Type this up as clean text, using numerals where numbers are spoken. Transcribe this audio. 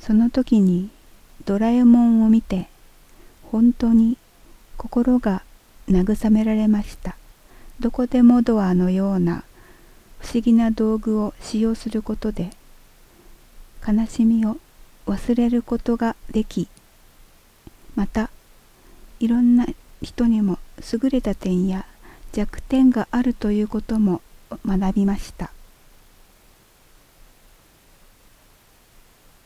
その時にドラえもんを見て、本当に心が慰められました。どこでもドアのような不思議な道具を使用することで、悲しみを忘れることができ、またいろんな人にも優れた点や弱点があるということも学びました。